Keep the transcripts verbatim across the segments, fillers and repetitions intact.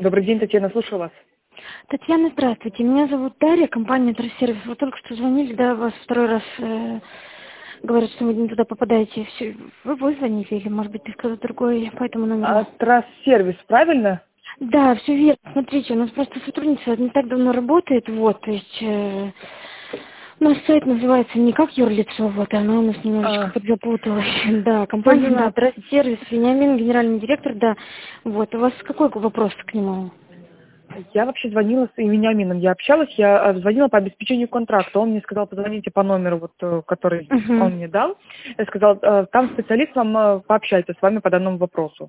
Добрый день, Татьяна, слушаю вас. Татьяна, здравствуйте. Меня зовут Дарья, компания Трассервис. Вы только что звонили, да, вас второй раз э, говорят, что вы не туда попадаете. Все, вы, вы звонили или, может быть, ты кто-то другой по этому номеру? А, Трассервис, правильно? Да, все верно. Смотрите, у нас просто сотрудница не так давно работает, вот, то есть э, у нас сайт называется не как юрлицо, вот, и она у нас немножечко А, подзапуталась. Да, компания, да, поняла. Трассервис, Вениамин, генеральный директор, да. Вот, у вас какой вопрос к нему? Я вообще звонила с Вениамином, я общалась, я а, звонила по обеспечению контракта. Он мне сказал, позвоните по номеру, вот, э, который Угу. он мне дал. Я сказала, э, там специалист вам э, пообщается с вами по данному вопросу.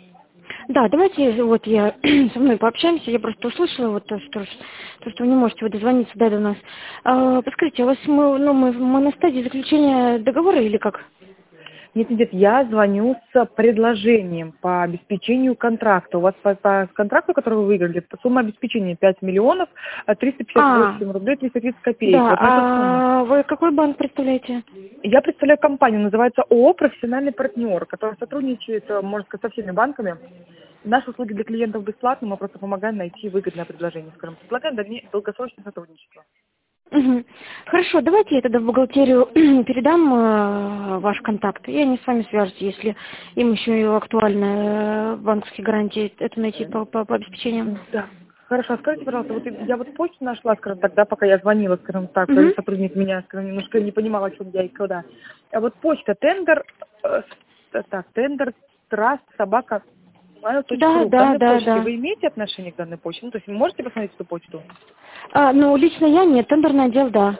Да, давайте вот я со мной пообщаемся. Я просто услышала вот то, что, то, что вы не можете вы дозвониться да, до нас. А, подскажите, а у вас мы, ну, мы, мы на стадии заключения договора или как? Нет, нет, нет, я звоню с предложением по обеспечению контракта. У вас по, по контракту, который вы выиграли, это сумма обеспечения пять миллионов триста пятьдесят А, восемь рублей триста тридцать копеек. да, Вот на эту сумму. а вы какой банк представляете? Я представляю компанию, называется ООО «Профессиональный партнер», которая сотрудничает, э, можно сказать, со всеми банками. Наши услуги для клиентов бесплатны, мы просто помогаем найти выгодное предложение, скажем, предлагаем дальне- долгосрочное сотрудничество. Угу. Хорошо, давайте я тогда в бухгалтерию передам э, ваш контакт, и они с вами свяжутся, если им еще и актуально э, банковские гарантии это найти по, по, по обеспечениям. Да. Хорошо, а скажите, пожалуйста, вот я вот почту нашла, скажем так, да, пока я звонила, скажем так, Угу. сотрудник меня, скажем, немножко не понимала, о чем я и когда. А вот почта, тендер, э, с- так, тендер, траст, собака, Да, mail.ru. К да, данной да, почте да. вы имеете отношение к данной почте? Ну, то есть вы можете посмотреть эту почту? А, ну, лично я нет, тендерный отдел, да.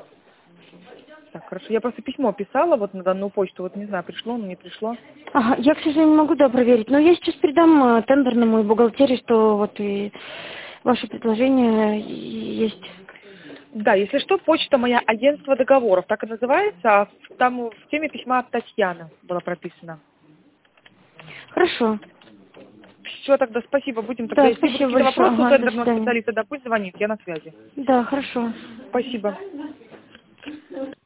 Так, хорошо. Я просто письмо писала вот на данную почту, вот не знаю, пришло, но не пришло. Ага, я, к сожалению, не могу, да, проверить, но я сейчас передам э, тендерному и бухгалтерии, что вот и ваше предложение и- есть. Да, если что, почта моя агентство договоров, так и называется, а в- там в теме письма от Татьяны было прописано. Хорошо. Все, тогда спасибо, будем тогда, Да, если будут спасибо какие-то большое. вопросы у Ага, до тендерного свидания. специалиста, да пусть звонит, я на связи. Да, хорошо. Спасибо.